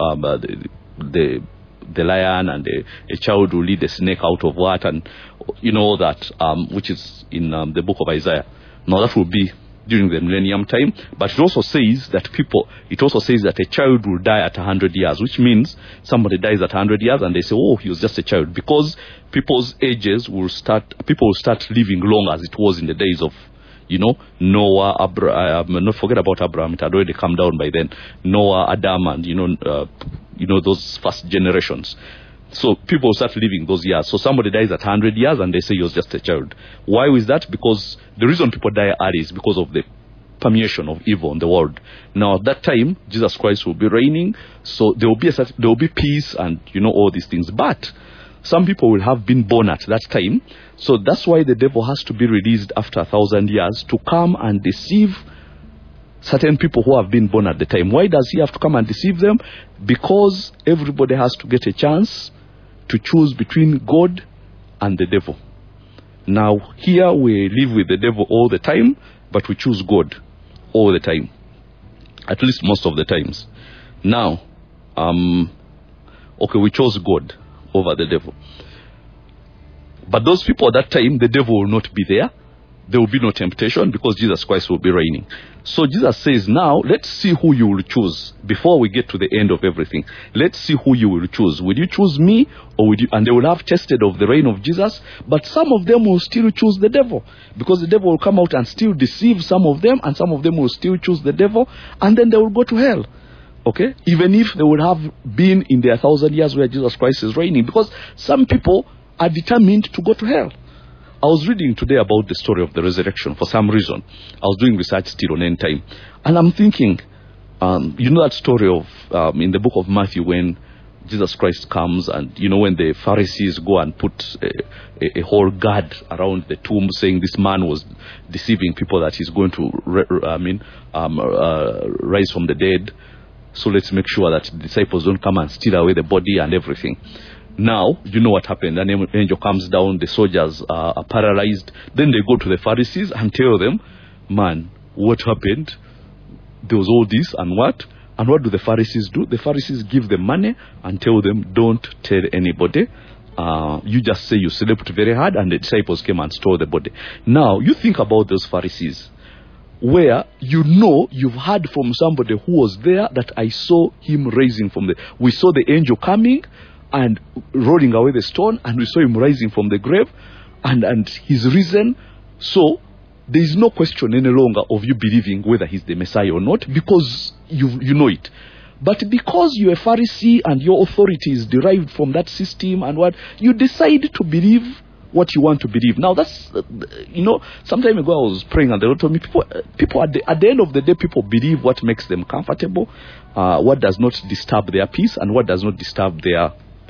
the lion, and a child will lead the snake out of what, and you know that, which is in the book of Isaiah. Now that will be during the millennium time, but it also says that a child will die at 100 years, which means somebody dies at 100 years and they say, oh, he was just a child, because people's ages will start living long as it was in the days of, Noah, Abraham. Not forget about Abraham, it had already come down by then. Noah, Adam, and those first generations. So people start living those years. So somebody dies at 100 years and they say he was just a child. Why is that? Because the reason people die early is because of the permeation of evil in the world. Now at that time, Jesus Christ will be reigning, so there will be peace and all these things. But some people will have been born at that time. So that's why the devil has to be released after 1,000 years to come and deceive certain people who have been born at the time. Why does he have to come and deceive them? Because everybody has to get a chance to choose between God and the devil. Now, here we live with the devil all the time, but we choose God all the time. At least most of the times. Now, we chose God over the devil. But those people at that time, the devil will not be there. There will be no temptation because Jesus Christ will be reigning. So Jesus says, now let's see who you will choose before we get to the end of everything. Let's see who you will choose. Will you choose me, or will you? And they will have tasted of the reign of Jesus, but some of them will still choose the devil, because the devil will come out and still deceive some of them, and some of them will still choose the devil, and then they will go to hell. Okay? Even if they would have been in their 1,000 years where Jesus Christ is reigning, because some people are determined to go to hell. I was reading today about the story of the resurrection for some reason. I was doing research still on end time. And I'm thinking, that story of, in the book of Matthew, when Jesus Christ comes and, when the Pharisees go and put a whole guard around the tomb saying this man was deceiving people that he's going to, rise from the dead. So let's make sure that the disciples don't come and steal away the body and everything. Now, you know what happened. An angel comes down, the soldiers are paralyzed. Then they go to the Pharisees and tell them, man, what happened? There was all this and what? And what do the Pharisees do? The Pharisees give them money and tell them, don't tell anybody. You just say you slept very hard, and the disciples came and stole the body. Now, you think about those Pharisees, where you've heard from somebody who was there that I saw him raising from we saw the angel coming and rolling away the stone, and we saw him rising from the grave, and he's risen. So there is no question any longer of you believing whether he's the Messiah or not, because you know it. But because you're a Pharisee and your authority is derived from that system and what, you decide to believe what you want to believe. Now that's, some time ago I was praying and the Lord told me, people at the end of the day, people believe what makes them comfortable, what does not disturb their peace, and what does not disturb their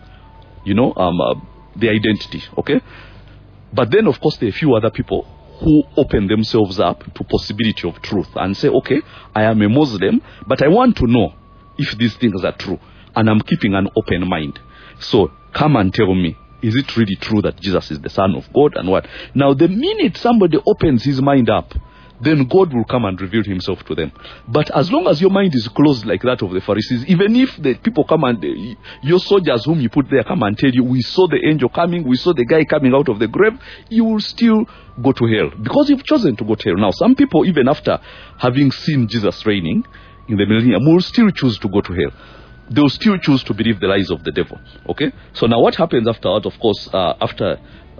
their identity, okay? But then, of course, there are a few other people who open themselves up to possibility of truth and say, okay, I am a Muslim, but I want to know if these things are true. and I'm keeping an open mind. So come and tell me, is it really true that Jesus is the Son of God and what? Now, the minute somebody opens his mind up, then God will come and reveal himself to them. But as long as your mind is closed like that of the Pharisees, even if the people come and your soldiers whom you put there come and tell you, we saw the angel coming, we saw the guy coming out of the grave, you will still go to hell because you've chosen to go to hell. Now, some people, even after having seen Jesus reigning in the millennium, will still choose to go to hell. They will still choose to believe the lies of the devil. Okay? So now what happens afterwards, of course, after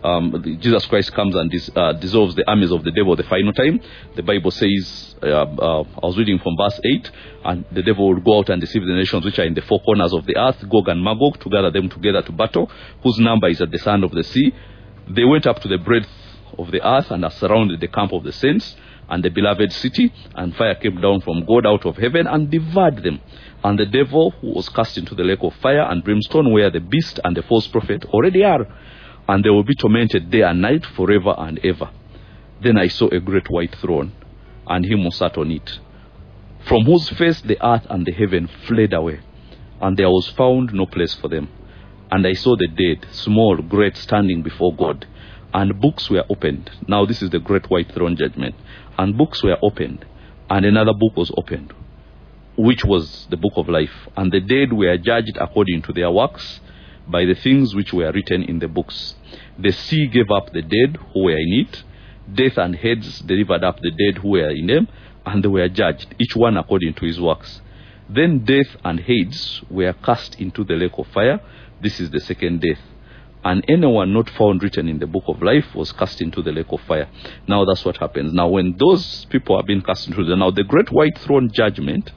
Jesus Christ comes and dissolves the armies of the devil the final time, the Bible says, I was reading from verse 8, and the devil will go out and deceive the nations which are in the four corners of the earth, Gog and Magog, to gather them together to battle, whose number is at the sand of the sea. They went up to the breadth of the earth and surrounded the camp of the saints and the beloved city, and fire came down from God out of heaven and devoured them. And the devil who was cast into the lake of fire and brimstone, where the beast and the false prophet already are, and they will be tormented day and night forever and ever. Then I saw a great white throne, and him who sat on it, from whose face the earth and the heaven fled away, and there was found no place for them. And I saw the dead, small, great, standing before God, and books were opened. Now this is the great white throne judgment. And books were opened, and another book was opened, which was the book of life. And the dead were judged according to their works, by the things which were written in the books. The sea gave up the dead who were in it. Death and Hades delivered up the dead who were in them, and they were judged, each one according to his works. Then death and Hades were cast into the lake of fire. This is the second death. And anyone not found written in the book of life was cast into the lake of fire. Now that's what happens. Now when those people are being cast into now the great white throne judgment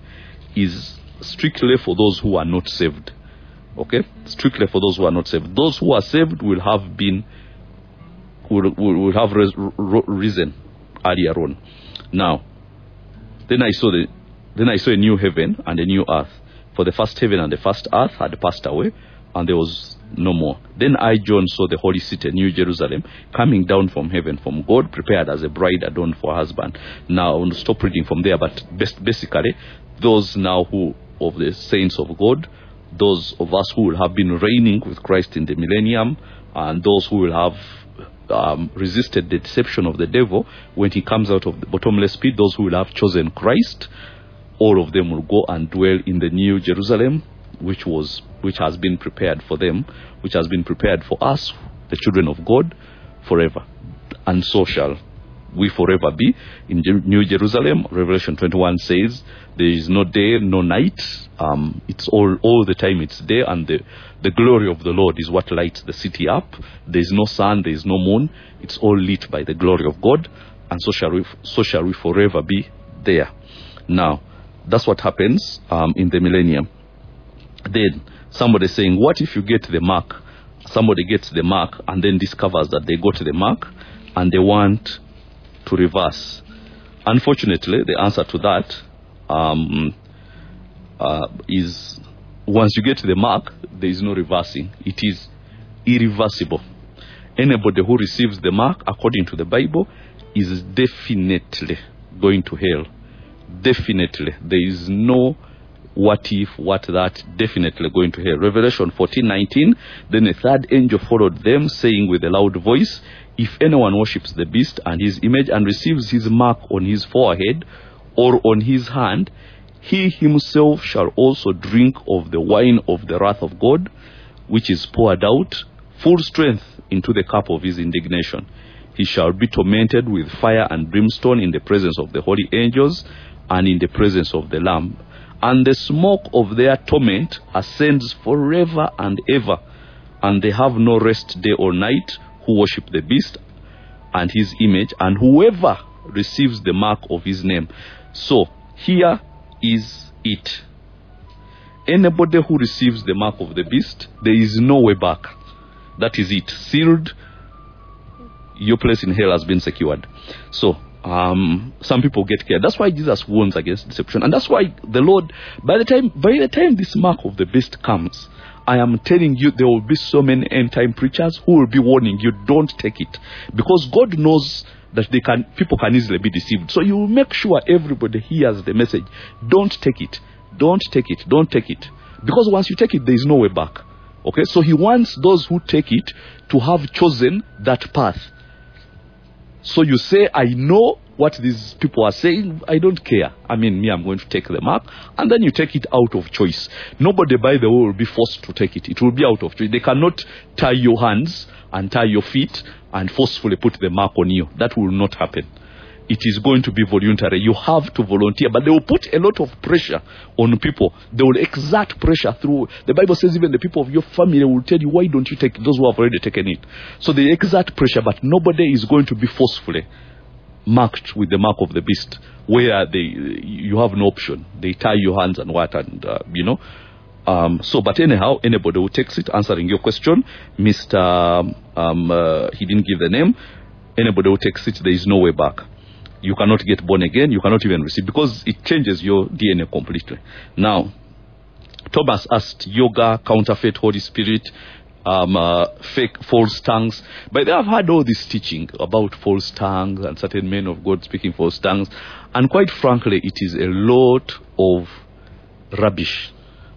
is strictly for those who are not saved. Okay? Strictly for those who are not saved. Those who are saved will have risen earlier on. Now, then I saw a new heaven and a new earth. For the first heaven and the first earth had passed away, and there was no more. Then I, John, saw the holy city, New Jerusalem, coming down from heaven from God, prepared as a bride adorned for her husband. Now, I want to stop reading from there, but basically, those now who, of the saints of God, those of us who will have been reigning with Christ in the millennium, and those who will have resisted the deception of the devil when he comes out of the bottomless pit, those who will have chosen Christ, all of them will go and dwell in the New Jerusalem, which has been prepared for them, which has been prepared for us, the children of God, forever. And so shall we forever be in New Jerusalem. Revelation 21 says there is no day, no night. It's all the time it's day, and the glory of the Lord is what lights the city up. There is no sun, there is no moon. It's all lit by the glory of God, and so shall we forever be there. Now, that's what happens in the millennium. Then somebody saying, what if you get the mark? Somebody gets the mark and then discovers that they got the mark and they want to reverse. Unfortunately, the answer to that is once you get the mark, there is no reversing. It is irreversible. Anybody who receives the mark, according to the Bible, is definitely going to hell. Definitely. There is no what if, what that, definitely going to hell. Revelation 14:19, then a third angel followed them, saying with a loud voice, if anyone worships the beast and his image and receives his mark on his forehead or on his hand, he himself shall also drink of the wine of the wrath of God, which is poured out full strength into the cup of his indignation. He shall be tormented with fire and brimstone in the presence of the holy angels and in the presence of the Lamb. And the smoke of their torment ascends forever and ever, and they have no rest day or night who worship the beast and his image, and whoever receives the mark of his name. So, here is it. Anybody who receives the mark of the beast, there is no way back. That is it. Sealed. Your place in hell has been secured. So, some people get scared. That's why Jesus warns against deception, and that's why the Lord, by the time this mark of the beast comes, I am telling you, there will be so many end time preachers who will be warning you, don't take it, because God knows that people can easily be deceived. So you will make sure everybody hears the message. Don't take it. Don't take it. Don't take it. Because once you take it, there is no way back. Okay, so he wants those who take it to have chosen that path. So you say, I know what these people are saying, I don't care. I mean, I'm going to take the mark. And then you take it out of choice. Nobody, by the way, will be forced to take it. It will be out of choice. They cannot tie your hands and tie your feet and forcefully put the mark on you. That will not happen. It is going to be voluntary. You have to volunteer, but they will put a lot of pressure on people. They will exert pressure through. The Bible says even the people of your family will tell you, why don't you take it? Those who have already taken it. So they exert pressure, but nobody is going to be forcefully marked with the mark of the beast, where you have no option. They tie your hands and what, and but anyhow, anybody who takes it, answering your question, Mr. He didn't give the name. Anybody who takes it, there is no way back. You cannot get born again. You cannot even receive, because it changes your DNA completely. Now, Thomas asked, yoga, counterfeit, Holy Spirit, fake, false tongues. But they have had all this teaching about false tongues and certain men of God speaking false tongues. And quite frankly, it is a lot of rubbish.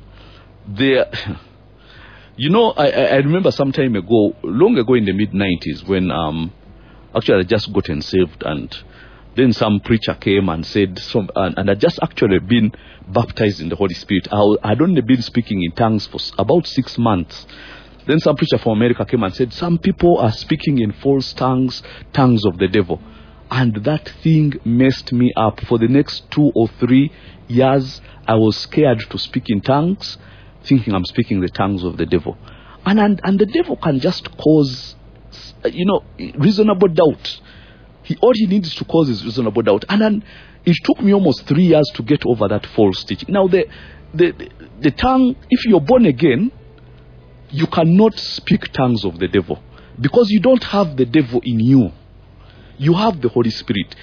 I remember some time ago, long ago in the mid-90s, when actually I just gotten saved, and then some preacher came and said, and I just actually been baptized in the Holy Spirit. I'd only been speaking in tongues for about 6 months. Then some preacher from America came and said, some people are speaking in false tongues, tongues of the devil. And that thing messed me up. For the next 2 or 3 years, I was scared to speak in tongues, thinking I'm speaking the tongues of the devil. And the devil can just cause, reasonable doubt. All he needs to cause is reasonable doubt. And then it took me almost 3 years to get over that false teaching. Now, the tongue, if you're born again, you cannot speak tongues of the devil, because you don't have the devil in you. You have the Holy Spirit.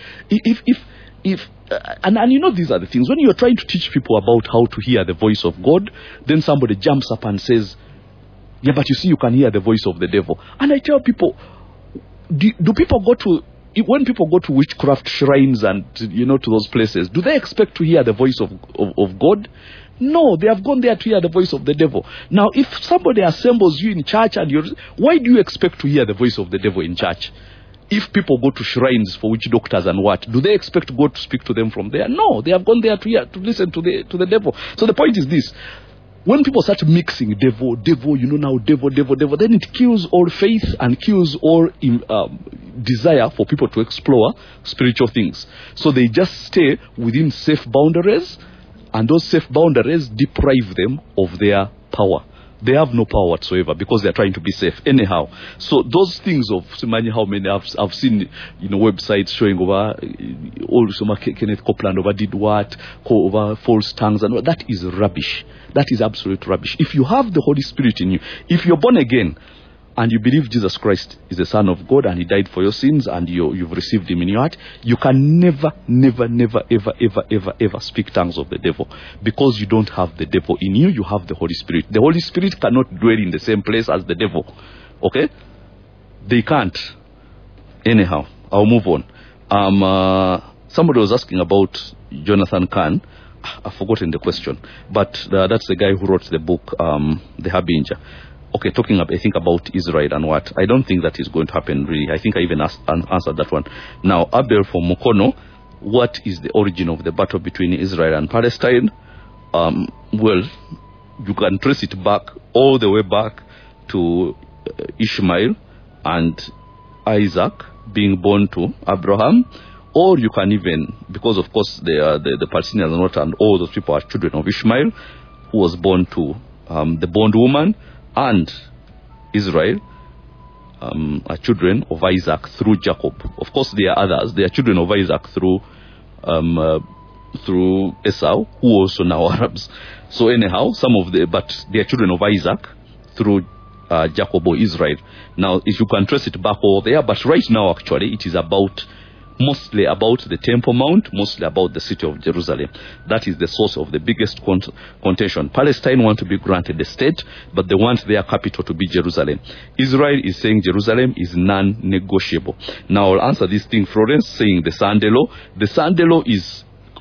And these are the things. When you're trying to teach people about how to hear the voice of God, then somebody jumps up and says, yeah, but you see, you can hear the voice of the devil. And I tell people, do people go to, when people go to witchcraft shrines and, to those places, do they expect to hear the voice of God? No, they have gone there to hear the voice of the devil. Now, if somebody assembles you in church, why do you expect to hear the voice of the devil in church? If people go to shrines for witch doctors and what, do they expect God to speak to them from there? No, they have gone there to listen to the devil. So the point is this: when people start mixing devil, devil, then it kills all faith and kills all desire for people to explore spiritual things. So they just stay within safe boundaries, and those safe boundaries deprive them of their power. They have no power whatsoever because they're trying to be safe. Anyhow, so those things of how many I've seen, websites showing over all Kenneth Copeland over did what, over false tongues, and that is rubbish. That is absolute rubbish. If you have the Holy Spirit in you, if you're born again and you believe Jesus Christ is the Son of God and He died for your sins and you've received Him in your heart, you can never, ever speak tongues of the devil, because you don't have the devil in you. You have the Holy Spirit. The Holy Spirit cannot dwell in the same place as the devil. Okay? They can't. Anyhow, I'll move on. Somebody was asking about Jonathan Kahn. I've forgotten the question, but that's the guy who wrote the book, The Harbinger. Okay, talking about Israel and what. I don't think that is going to happen really. I think I even answered that one. Now, Abel from Mukono, what is the origin of the battle between Israel and Palestine? Well, you can trace it back, all the way back to Ishmael and Isaac being born to Abraham. Or you can even, because of course the Palestinians are not, and all those people are children of Ishmael, who was born to the bondwoman, and Israel are children of Isaac through Jacob. Of course, there are others. They are children of Isaac through Esau, who also now Arabs. So anyhow, but they are children of Isaac through Jacob or Israel. Now, if you can trace it back over there, but right now actually it is mostly about the Temple Mount, mostly about the city of Jerusalem. That is the source of the biggest contention. Palestine want to be granted a state, but they want their capital to be Jerusalem. Israel is saying Jerusalem is non-negotiable. Now I'll answer this thing, Florence, saying the Sunday law. The Sunday law is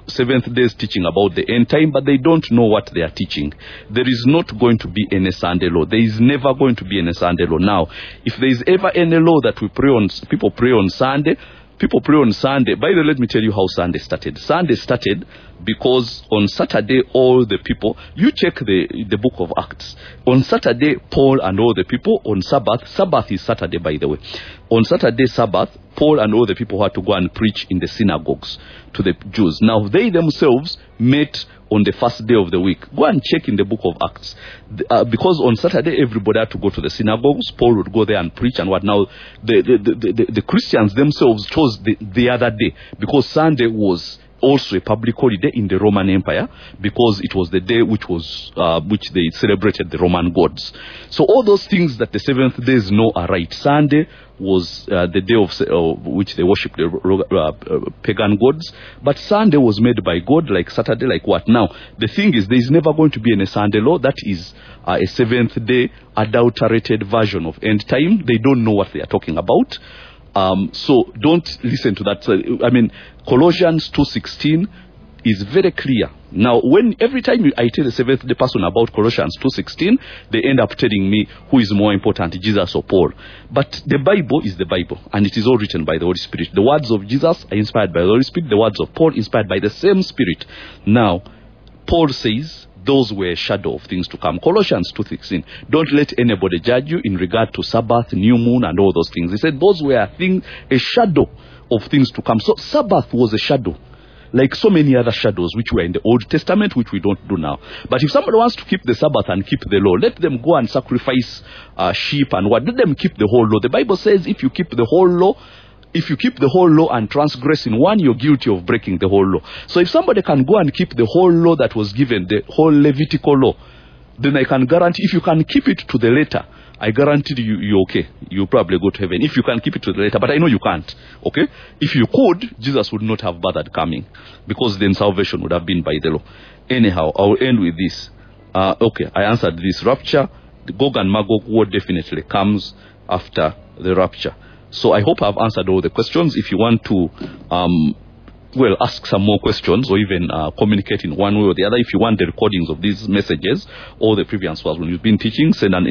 Seventh Day is teaching about the end time, but they don't know what they are teaching. There is not going to be any Sunday law. There is never going to be any Sunday law. Now, if there is ever any law that people pray on Sunday, people pray on Sunday. By the way, let me tell you how Sunday started. Sunday started because on Saturday, all the people, you check the book of Acts. On Saturday, Paul and all the people, on Sabbath is Saturday, by the way. On Saturday, Sabbath, Paul and all the people had to go and preach in the synagogues to the Jews. Now, they themselves met on the first day of the week. Go and check in the book of Acts. Because on Saturday, everybody had to go to the synagogues. Paul would go there and preach and what. Now, the Christians themselves chose the other day because Sunday was also a public holiday in the Roman Empire because it was the day which they celebrated the Roman gods. So all those things that the Seventh Days know are right. Sunday was the day of which they worship the pagan gods, but Sunday was made by God, like Saturday, like what? Now, the thing is, there is never going to be any Sunday law. That is a Seventh Day adulterated version of end time. They don't know what they are talking about. So don't listen to that. I mean, Colossians 2:16 is very clear. Now, every time I tell a Seventh-day person about Colossians 2:16, they end up telling me who is more important, Jesus or Paul. But the Bible is the Bible, and it is all written by the Holy Spirit. The words of Jesus are inspired by the Holy Spirit. The words of Paul inspired by the same Spirit. Now, Paul says those were a shadow of things to come. Colossians 2:16. Don't let anybody judge you in regard to Sabbath, new moon, and all those things. He said those were a shadow of things to come. So Sabbath was a shadow, like so many other shadows which were in the Old Testament, which we don't do now. But if somebody wants to keep the Sabbath and keep the law, let them go and sacrifice sheep and what. Let them keep the whole law. The Bible says if you keep the whole law and transgress in one, you're guilty of breaking the whole law. So if somebody can go and keep the whole law that was given, the whole Levitical law, then I can guarantee, if you can keep it to the letter, I guarantee you're okay. You'll probably go to heaven if you can keep it to the letter. But I know you can't. Okay? If you could, Jesus would not have bothered coming, because then salvation would have been by the law. Anyhow, I'll end with this. Okay, I answered this. Rapture, the Gog and Magog war definitely comes after the rapture. So I hope I've answered all the questions. If you want to, ask some more questions or even communicate in one way or the other. If you want the recordings of these messages or the previous ones when you've been teaching, send us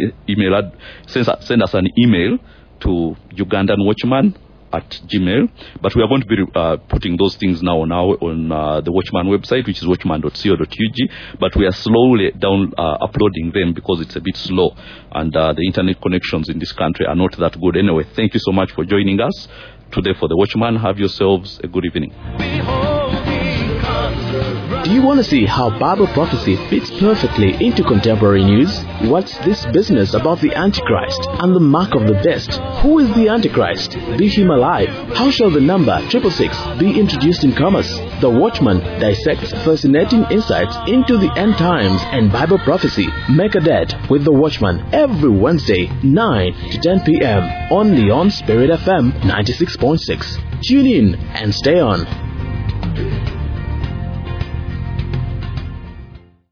an email to ugandanwatchman@gmail.com. But we are going to be putting those things now on the Watchman website, which is watchman.co.ug. But we are slowly uploading them because it's a bit slow, and the internet connections in this country are not that good. Anyway, thank you so much for joining us today for the Watchman. Have yourselves a good evening. Do you want to see how Bible prophecy fits perfectly into contemporary news? What's this business about the Antichrist and the mark of the beast? Who is the Antichrist? Be him alive. How shall the number 666 be introduced in commerce? The Watchman dissects fascinating insights into the end times and Bible prophecy. Make a date with the Watchman every Wednesday, 9 to 10 p.m. only on Spirit FM 96.6. Tune in and stay on.